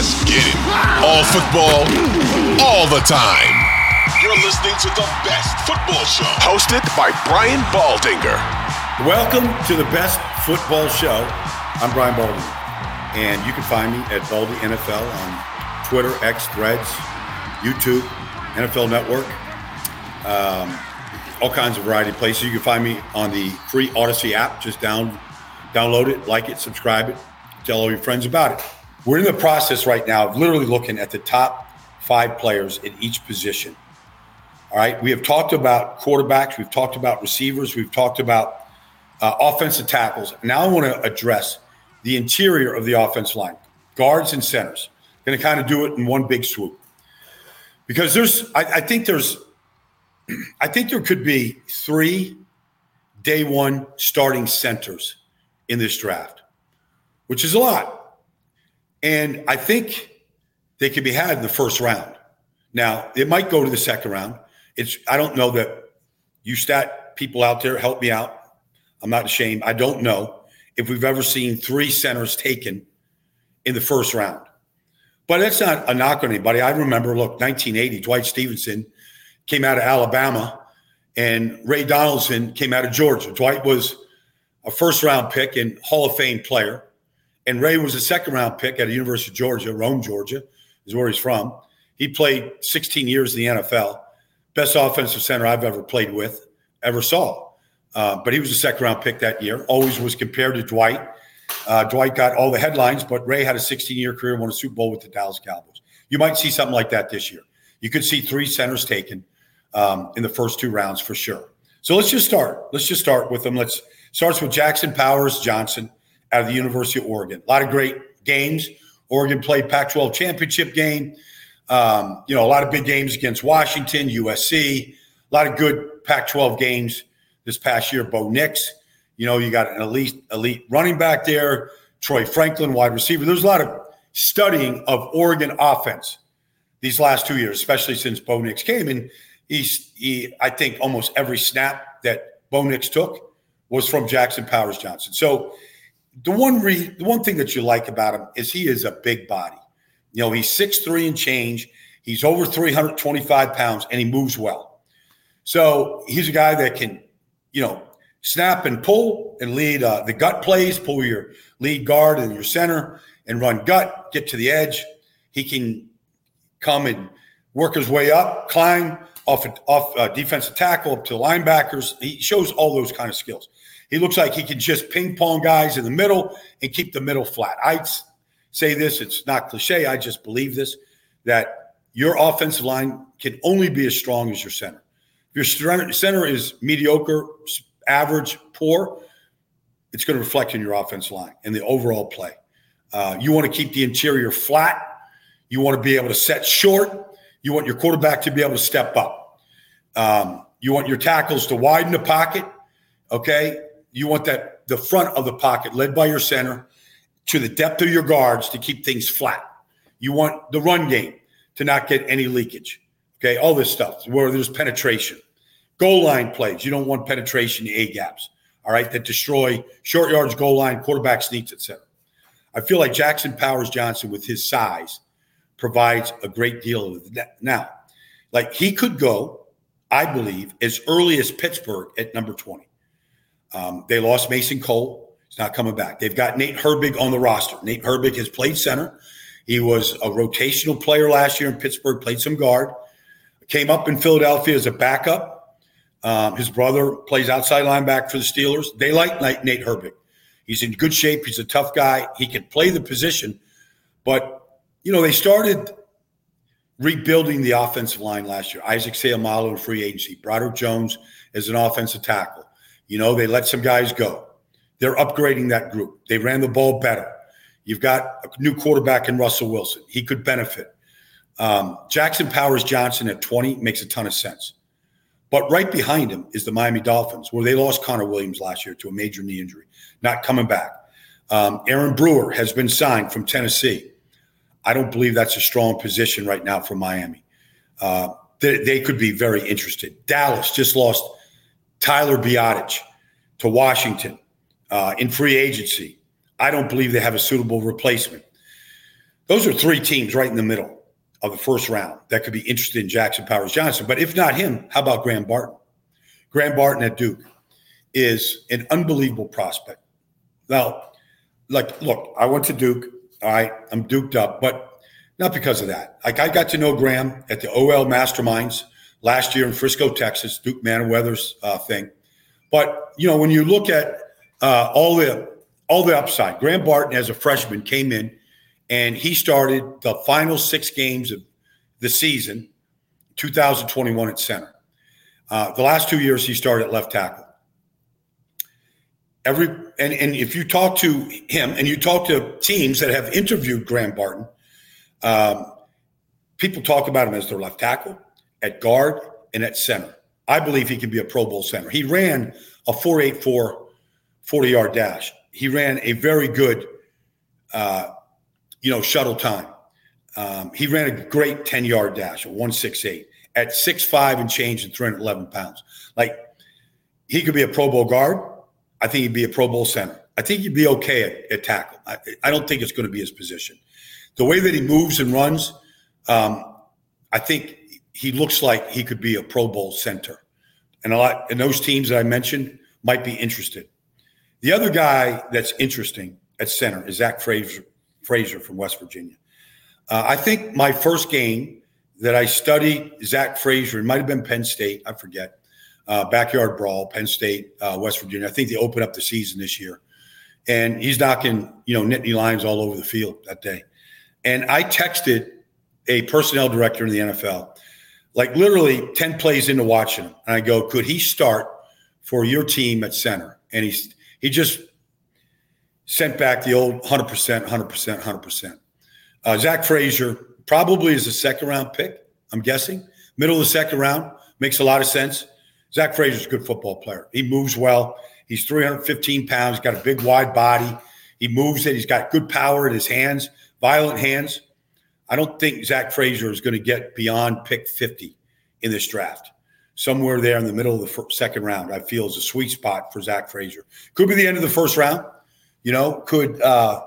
Let's get it. All football, all the time. You're listening to the best football show. Hosted by Brian Baldinger. Welcome to the best football show. I'm Brian Baldinger. And you can find me at Baldy NFL on Twitter, X, Threads, YouTube, NFL Network. All kinds of variety of places. You can find me on the free Odyssey app. Just download it, like it, subscribe it, tell all your friends about it. We're in the process right now of literally looking at the top 5 players in each position. All right, we have talked about quarterbacks, we've talked about receivers, we've talked about offensive tackles. Now I want to address the interior of the offensive line, guards and centers. Going to kind of do it in one big swoop. Because I think there could be 3 day one starting centers in this draft, which is a lot. And I think they could be had in the first round. Now, it might go to the second round. I don't know that you stat people out there, help me out. I'm not ashamed. I don't know if we've ever seen 3 centers taken in the first round. But that's not a knock on anybody. I remember, 1980, Dwight Stevenson came out of Alabama and Ray Donaldson came out of Georgia. Dwight was a first-round pick and Hall of Fame player. And Ray was a second-round pick at the University of Georgia. Rome, Georgia is where he's from. He played 16 years in the NFL. Best offensive center I've ever saw. But he was a second-round pick that year. Always was compared to Dwight. Dwight got all the headlines, but Ray had a 16-year career, won a Super Bowl with the Dallas Cowboys. You might see something like that this year. You could see 3 centers taken in the first 2 rounds for sure. So let's just start. Let's just start with them. Starts with Jackson Powers Johnson out of the University of Oregon. A lot of great games. Oregon played Pac-12 championship game. A lot of big games against Washington, USC. A lot of good Pac-12 games this past year. Bo Nix. You got an elite running back there. Troy Franklin, wide receiver. There's a lot of studying of Oregon offense these last 2 years, especially since Bo Nix came. And I think almost every snap that Bo Nix took was from Jackson Powers Johnson. So the one thing that you like about him is he is a big body. He's 6'3" and change. He's over 325 pounds, and he moves well. So he's a guy that can, snap and pull and lead the gut plays, pull your lead guard and your center and run gut, get to the edge. He can come and work his way up, climb off defensive tackle up to the linebackers. He shows all those kind of skills. He looks like he can just ping pong guys in the middle and keep the middle flat. I say this, it's not cliche, I just believe this, that your offensive line can only be as strong as your center. If your center is mediocre, average, poor, it's going to reflect in your offensive line and the overall play. You want to keep the interior flat. You want to be able to set short. You want your quarterback to be able to step up. You want your tackles to widen the pocket, okay? You want the front of the pocket led by your center to the depth of your guards to keep things flat. You want the run game to not get any leakage, okay? All this stuff where there's penetration. Goal line plays. You don't want penetration, the A-gaps, all right, that destroy short yards, goal line, quarterback sneaks, etc. I feel like Jackson Powers Johnson, with his size, provides a great deal of that. Now, he could go, I believe, as early as Pittsburgh at number 20. They lost Mason Cole. He's not coming back. They've got Nate Herbig on the roster. Nate Herbig has played center. He was a rotational player last year in Pittsburgh, played some guard, came up in Philadelphia as a backup. His brother plays outside linebacker for the Steelers. They like Nate Herbig. He's in good shape. He's a tough guy. He can play the position. But, they started rebuilding the offensive line last year. Isaac Seumalo in free agency. Broderick Jones as an offensive tackle. They let some guys go. They're upgrading that group. They ran the ball better. You've got a new quarterback in Russell Wilson. He could benefit. Jackson Powers Johnson at 20 makes a ton of sense. But right behind him is the Miami Dolphins, where they lost Connor Williams last year to a major knee injury, not coming back. Aaron Brewer has been signed from Tennessee. I don't believe that's a strong position right now for Miami. They could be very interested. Dallas just lost Tyler Biadasz to Washington in free agency. I don't believe they have a suitable replacement. Those are three teams right in the middle of the first round that could be interested in Jackson Powers Johnson. But if not him, how about Graham Barton? Graham Barton at Duke is an unbelievable prospect. Now, look, I went to Duke. All right, I'm duked up, but not because of that. Like, I got to know Graham at the OL Masterminds last year in Frisco, Texas, Duke Manoweather's thing. But, when you look at all the upside, Graham Barton as a freshman came in and he started the final 6 games of the season, 2021 at center. The last 2 years he started at left tackle. And if you talk to him and you talk to teams that have interviewed Graham Barton, people talk about him as their left tackle, at guard, and at center. I believe he can be a Pro Bowl center. He ran a 4.84 40-yard dash. He ran a very good, shuttle time. He ran a great 10-yard dash, a 1.68 at 6'5" and change and 311 pounds. Like, he could be a Pro Bowl guard. I think he'd be a Pro Bowl center. I think he'd be okay at tackle. I don't think it's going to be his position. The way that he moves and runs, I think he looks like he could be a Pro Bowl center. And those teams that I mentioned might be interested. The other guy that's interesting at center is Zach Frazier from West Virginia. I think my first game that I studied Zach Frazier, it might have been Penn State, I forget, backyard brawl, Penn State, West Virginia. I think they opened up the season this year. And he's knocking, Nittany Lions all over the field that day. And I texted a personnel director in the NFL, like literally 10 plays into watching him. And I go, could he start for your team at center? And he just sent back the old 100%, 100%, 100%. Zach Frazier probably is a second-round pick, I'm guessing. Middle of the second round. Makes a lot of sense. Zach Frazier's a good football player. He moves well. He's 315 pounds. He's got a big, wide body. He moves it. He's got good power in his hands, violent hands. I don't think Zach Frazier is going to get beyond pick 50 in this draft. Somewhere there in the middle of the second round, I feel, is a sweet spot for Zach Frazier. Could be the end of the first round. Could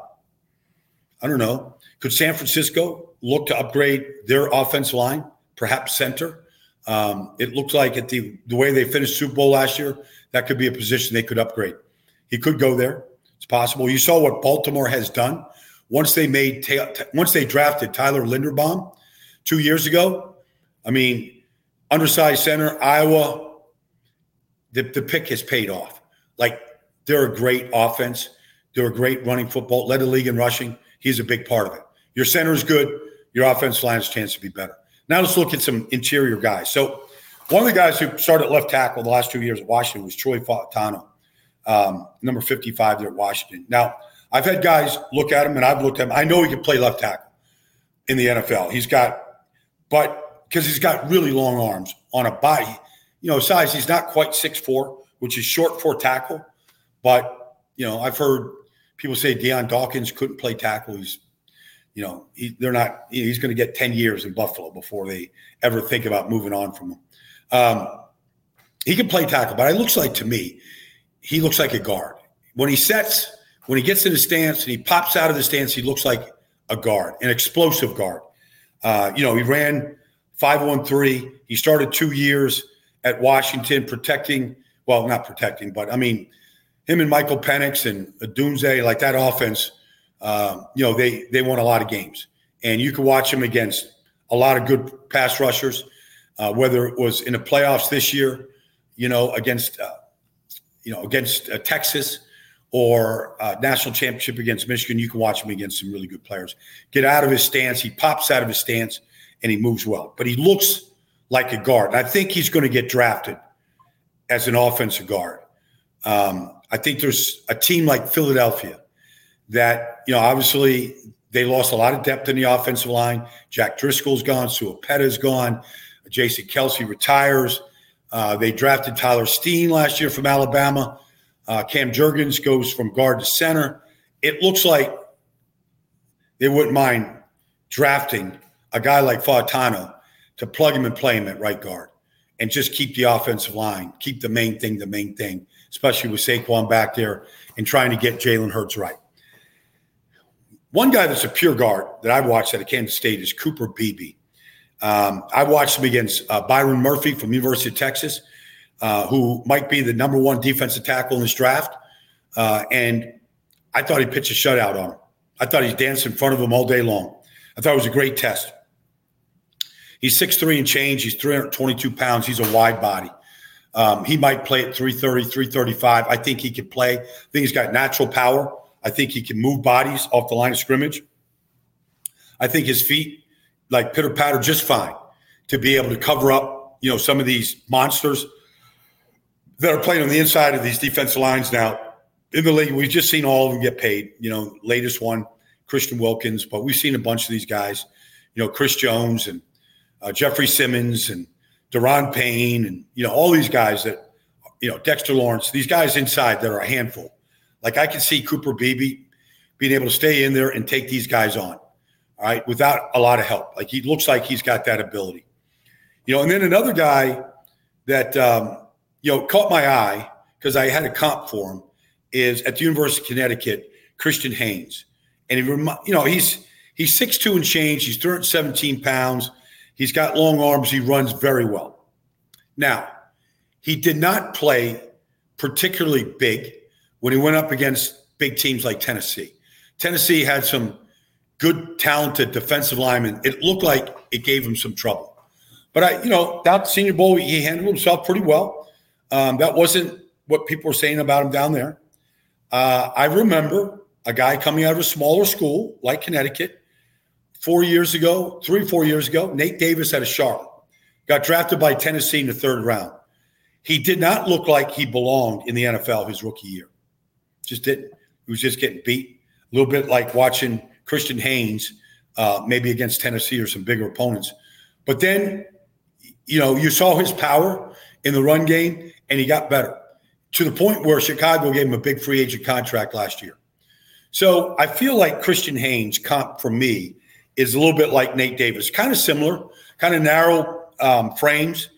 San Francisco look to upgrade their offensive line, perhaps center? It looks like at the way they finished Super Bowl last year, that could be a position they could upgrade. He could go there. It's possible. You saw what Baltimore has done once they drafted Tyler Linderbaum 2 years ago. I mean, undersized center, Iowa, the pick has paid off. Like, they're a great offense. They're a great running football, led the league in rushing. He's a big part of it. Your center is good. Your offensive line has a chance to be better. Now let's look at some interior guys. So one of the guys who started left tackle the last 2 years at Washington was Troy Fautanu, number 55 there at Washington. Now, I've had guys look at him, and I've looked at him. I know he can play left tackle in the NFL. Because he's got really long arms on a body. Size, he's not quite 6'4", which is short for tackle. But, I've heard people say Deion Dawkins couldn't play tackle. He's going to get 10 years in Buffalo before they ever think about moving on from him. He can play tackle, but it looks like, to me, he looks like a guard. When he gets in the stance and he pops out of the stance, he looks like a guard, an explosive guard. He ran 5.13. He started 2 years at Washington not protecting, but him and Michael Penix and Dunze, like that offense, they won a lot of games. And you can watch him against a lot of good pass rushers, whether it was in the playoffs this year, against Texas, or national championship against Michigan. You can watch him against some really good players. Get out of his stance. He pops out of his stance, and he moves well. But he looks like a guard. And I think he's going to get drafted as an offensive guard. I think there's a team like Philadelphia that, obviously they lost a lot of depth in the offensive line. Jack Driscoll's gone. Suapeta's gone. Jason Kelsey retires. They drafted Tyler Steen last year from Alabama. Cam Jurgens goes from guard to center. It looks like they wouldn't mind drafting a guy like Fautanu to plug him and play him at right guard and just keep the offensive line, keep the main thing, especially with Saquon back there and trying to get Jalen Hurts right. One guy that's a pure guard that I watched at Kansas State is Cooper Beebe. I watched him against Byron Murphy from University of Texas, who might be the number one defensive tackle in this draft. And I thought he pitched a shutout on him. I thought he danced in front of him all day long. I thought it was a great test. He's 6'3" and change. He's 322 pounds. He's a wide body. He might play at 330, 335. I think he can play. I think he's got natural power. I think he can move bodies off the line of scrimmage. I think his feet, like, pitter-patter just fine to be able to cover up, some of these monsters that are playing on the inside of these defensive lines now. In the league, we've just seen all of them get paid. Latest one, Christian Wilkins, but we've seen a bunch of these guys, Chris Jones and Jeffrey Simmons and Deron Payne and, all these guys that, Dexter Lawrence, these guys inside that are a handful. Like, I can see Cooper Beebe being able to stay in there and take these guys on, all right, without a lot of help. Like, he looks like he's got that ability. And then another guy that, caught my eye because I had a comp for him is at the University of Connecticut, Christian Haynes. And he's 6'2" and change. He's 317 pounds. He's got long arms. He runs very well. Now, he did not play particularly big when he went up against big teams like Tennessee. Tennessee had some good, talented defensive linemen. It looked like it gave him some trouble. But, that Senior Bowl, he handled himself pretty well. That wasn't what people were saying about him down there. I remember a guy coming out of a smaller school like Connecticut 3 or 4 years ago, Nate Davis out of Charlotte, got drafted by Tennessee in the 3rd round. He did not look like he belonged in the NFL his rookie year. Just didn't. He was just getting beat. A little bit like watching Christian Haynes, maybe against Tennessee or some bigger opponents. But then, you saw his power in the run game, and he got better to the point where Chicago gave him a big free agent contract last year. So I feel like Christian Haynes, comp for me, is a little bit like Nate Davis, kind of similar, kind of narrow frames,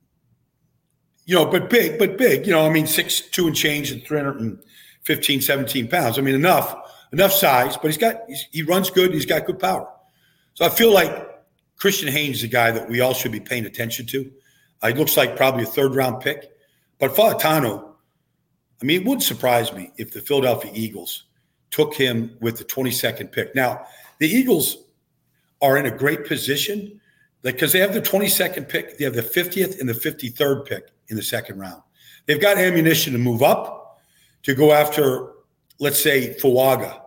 but big, 6'2" and change and 315, 17 pounds. Enough size, but he runs good. He's got good power. So I feel like Christian Haynes is a guy that we all should be paying attention to. He looks like probably a 3rd-round pick. But Fautano, it wouldn't surprise me if the Philadelphia Eagles took him with the 22nd pick. Now, the Eagles are in a great position because they have the 22nd pick. They have the 50th and the 53rd pick in the 2nd round. They've got ammunition to move up to go after, let's say, Fuaga,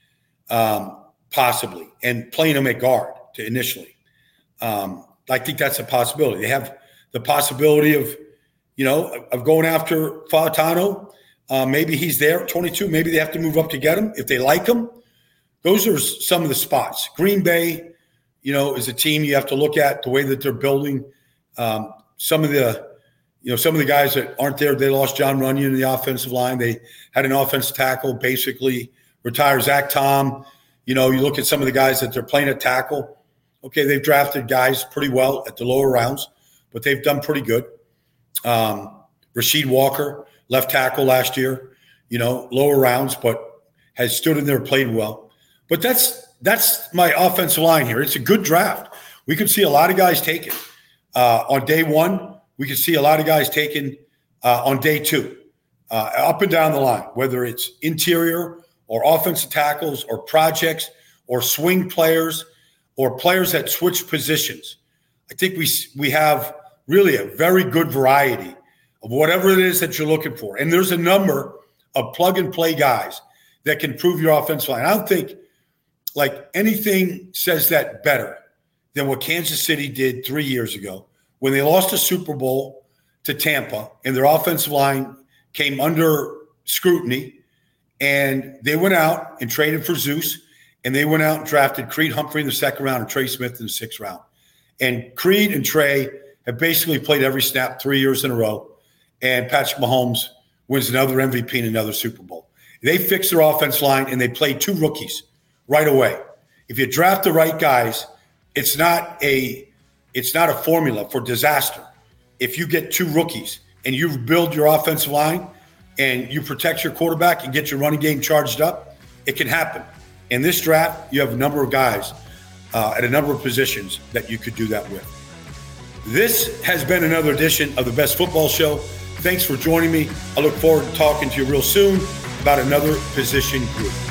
possibly, and playing him at guard initially. I think that's a possibility. They have the possibility of going after Fautano. Maybe he's there at 22. Maybe they have to move up to get him if they like him. Those are some of the spots. Green Bay, is a team you have to look at the way that they're building. Some of the guys that aren't there, they lost John Runyon in the offensive line. They had an offensive tackle basically retire. Zach Tom. You look at some of the guys that they're playing at tackle. Okay, they've drafted guys pretty well at the lower rounds, but they've done pretty good. Rasheed Walker, left tackle last year, lower rounds, but has stood in there and played well. But that's my offensive line here. It's a good draft. We could see a lot of guys taken on day 1. We could see a lot of guys taken on day 2, up and down the line, whether it's interior or offensive tackles or projects or swing players or players that switch positions. I think we have really a very good variety of whatever it is that you're looking for. And there's a number of plug-and-play guys that can improve your offensive line. I don't think anything says that better than what Kansas City did 3 years ago when they lost a Super Bowl to Tampa and their offensive line came under scrutiny, and they went out and traded for Zeus, and they went out and drafted Creed Humphrey in the 2nd round and Trey Smith in the 6th round. And Creed and Trey have basically played every snap 3 years in a row, and Patrick Mahomes wins another MVP and another Super Bowl. They fixed their offense line, and they played 2 rookies right away. If you draft the right guys, it's not a formula for disaster. If you get 2 rookies and you build your offensive line and you protect your quarterback and get your running game charged up, it can happen. In this draft, you have a number of guys at a number of positions that you could do that with. This has been another edition of the Best Football Show. Thanks for joining me. I look forward to talking to you real soon about another position group.